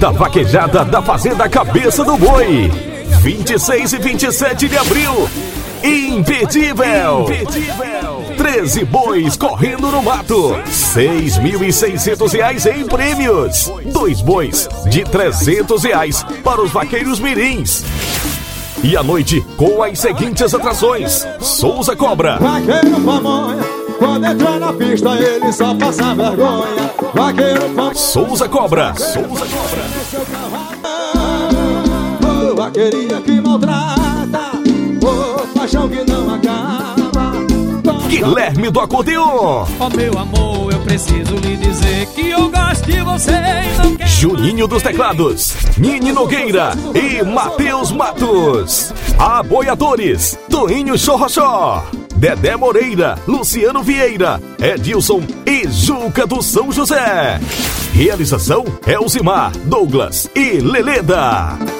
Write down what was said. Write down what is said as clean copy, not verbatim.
da vaquejada da Fazenda Cabeça do Boi. 26 e 27 de abril. Imperdível! 13 bois correndo no mato. R$6.600 em prêmios. 2 bois de R$300 para os vaqueiros mirins. E à noite com as seguintes atrações: Souza Cobra. Vaqueiro pamonha, quando entra na pista ele só passa vergonha. Vaqueiro pamonha. Souza Cobra. Oh, vaqueirinha que maltrata, oh, paixão que não acaba. Guilherme do Acordeon. Oh meu amor, eu preciso lhe dizer que eu gosto de você e não quero. Juninho dos Teclados, Nini Nogueira e Matheus Matos. Apoiadores: Toinho Chorrochó, Dedé Moreira, Luciano Vieira, Edilson e Juca do São José. Realização: Elzimar, Douglas e Leleda.